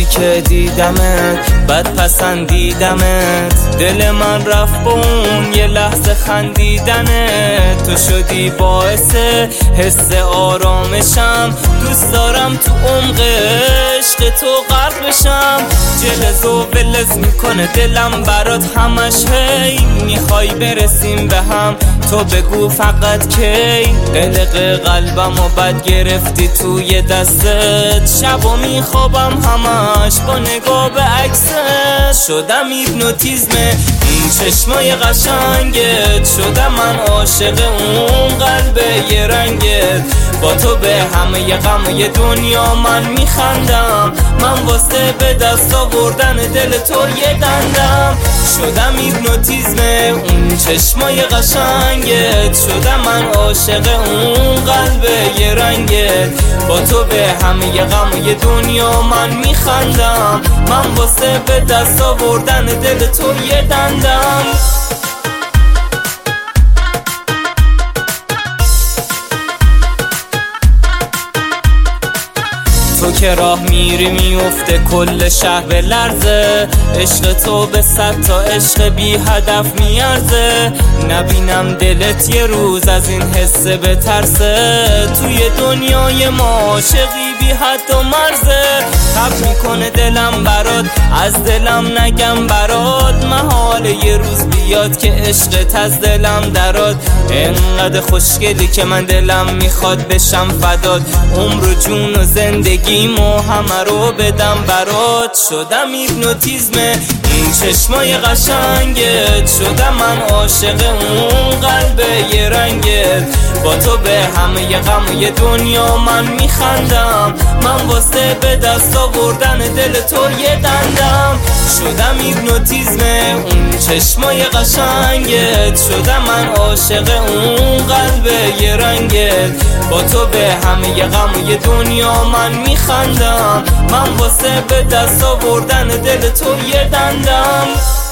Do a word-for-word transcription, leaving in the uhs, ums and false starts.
که دیدمت بد پسندیدمت، دل من رفت با اون یه لحظه خندیدنت. تو شدی باعث حس آرامشم، دوست دارم تو عمق عشق تو غرق بشم. جلز و ولز میکنه دلم برات همش، هی میخوای برسیم به هم، تو بگو فقط کی. قلق قلبم و بد گرفتی توی دستت، شبا میخوابم همش با نگاه به عکست. شدم هیپنوتیزم این چشمای قشنگت، شدم من عاشق اون قلب یه رنگت. با تو به همه غم دنیا من میخندم، من واسه به دست آوردن دل تو یه دندم. شدم هیپنوتیزم اون چشمای قشنگت، شدم من عاشق اون قلب یه رنگت. با تو به همه غم دنیا من میخندم، من واسه به دست آوردن دل تو یه دندم. تو که راه میری میفته کل شهر به لرزه، عشق تو به صد تا عشق بی هدف میارزه. نبینم دلت یه روز از این حسه بترسه، توی دنیای ما عاشقی بی حد و مرزه. تب میکنه دلم برات، از دلم نگم برات، محال یه روز بیاد که عشقت از دلم دراد. انقدر خوشگلی که من دلم میخواد بشم فدات، عمر و جون و زندگیمو همه رو بدم برات. شدم هیپنوتیزم این چشمای قشنگت، شدم من عاشق اون قلب یه رنگت. با تو به همه غم دنیا من میخندم، من واسه به دست آوردن دل تو یه دندم. شدم هیپنوتیزم اون چشمای قشنگت، شدم من عاشق اون قلب یه رنگت. با تو به همه غم دنیا من میخندم، من واسه به دست آوردن دل تو یه دندم.